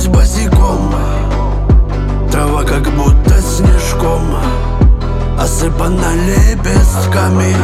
остаюсь босиком. Трава как будто снежком осыпана лепестками.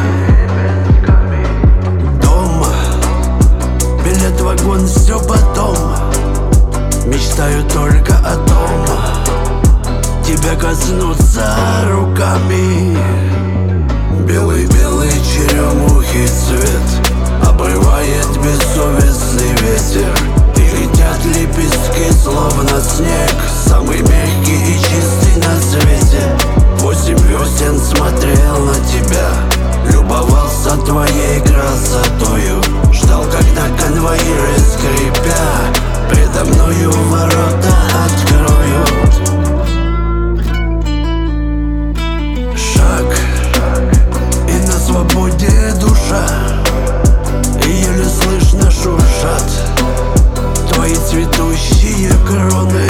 Дома, билет в вагон, все потом. Мечтаю только о том, тебя коснуться руками. Белый-белый черемухий цвет обрывает бессовестный ветер, и летят лепестки, словно снег, самый мягкий и чистый на свете. 8 весен смотрел на тебя, любовался твоей красотою, ждал, когда конвоиры, скрипя, предо мною ворота откроют. Шаг, и на свободе душа, и еле слышно шуршат твои цветущие кроны.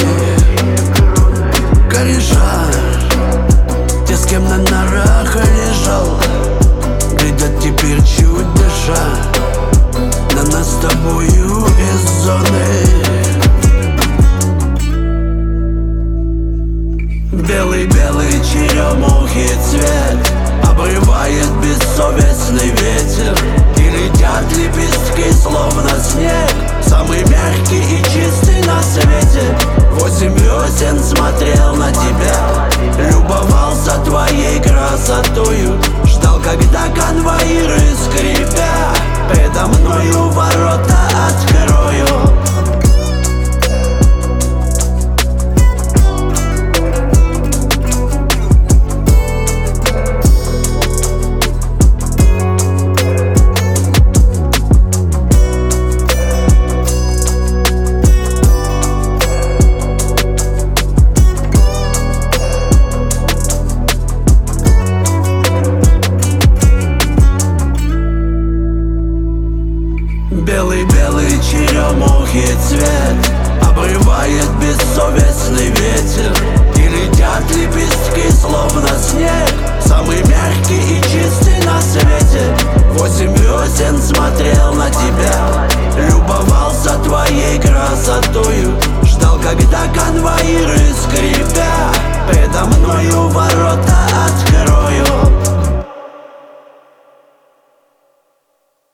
Кореша, те, с кем на нарах лежал, глядят теперь чуть дыша на нас с тобою из зоны. Белый-белый черемухий цвет обрывает бессовестный ветер, и летят лепестки, словно снег, самый мягкий и чистый на свете. 8 весен смотрел на тебя, любовался твоей красотою, ждал, когда конвоиры, скрипя, предо мною ворота откроют. Белый-белый черемухий цвет обрывает бессовестный ветер, и летят лепестки, словно снег, самый мягкий и чистый на свете. 8 весен смотрел на тебя, любовался твоей красотою, ждал, когда конвоиры, скрипя, предо мною ворота